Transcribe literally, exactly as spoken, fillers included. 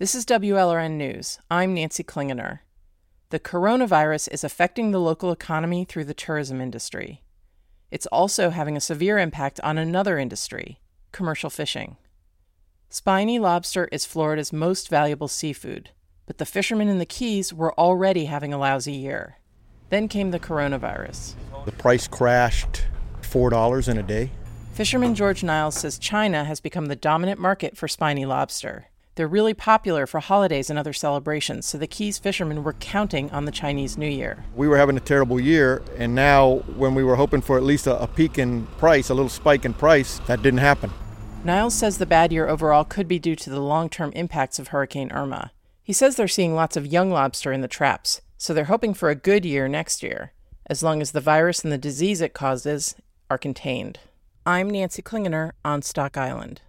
This is W L R N News. I'm Nancy Klingener. The coronavirus is affecting the local economy through the tourism industry. It's also having a severe impact on another industry, commercial fishing. Spiny lobster is Florida's most valuable seafood, but the fishermen in the Keys were already having a lousy year. Then came the coronavirus. The price crashed four dollars in a day. Fisherman George Niles says China has become the dominant market for spiny lobster. They're really popular for holidays and other celebrations, so the Keys fishermen were counting on the Chinese New Year. We were having a terrible year, and now when we were hoping for at least a, a peak in price, a little spike in price, that didn't happen. Niles says the bad year overall could be due to the long-term impacts of Hurricane Irma. He says they're seeing lots of young lobster in the traps, so they're hoping for a good year next year, as long as the virus and the disease it causes are contained. I'm Nancy Klingener on Stock Island.